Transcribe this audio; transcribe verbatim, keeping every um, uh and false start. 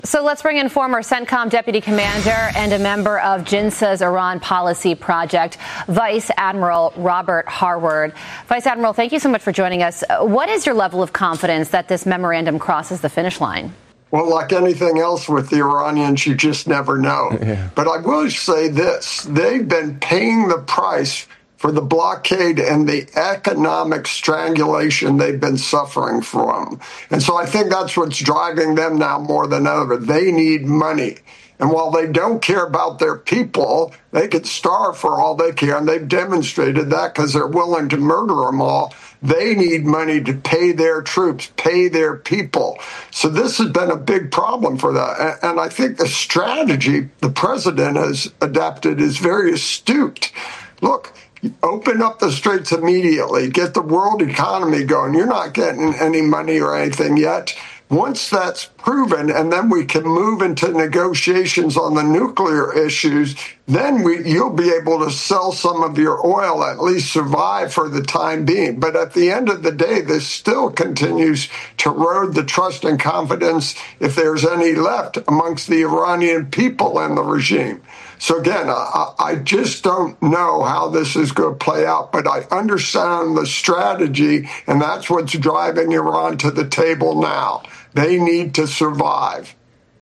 So let's bring in former CENTCOM deputy commander and a member of JINSA's Iran Policy Project, Vice Admiral Robert Harward. Vice Admiral, thank you so much for joining us. What is your level of confidence that this memorandum crosses the finish line? Well, like anything else with the Iranians, you just never know. Yeah. But I will say this. They've been paying the price for the blockade and the economic strangulation they've been suffering from. And so I think that's what's driving them now more than ever. They need money. And while they don't care about their people, they could starve for all they care. And they've demonstrated that because they're willing to murder them all. They need money to pay their troops, pay their people. So this has been a big problem for that. And I think the strategy the president has adapted is very astute. Look, open up the straits immediately, get the world economy going. You're not getting any money or anything yet. Once that's proven, and then we can move into negotiations on the nuclear issues, then we, you'll be able to sell some of your oil, at least survive for the time being. But at the end of the day, this still continues to erode the trust and confidence, if there's any left, amongst the Iranian people and the regime. So again, I, I just don't know how this is going to play out, but I understand the strategy, and that's what's driving Iran to the table now. They need to survive.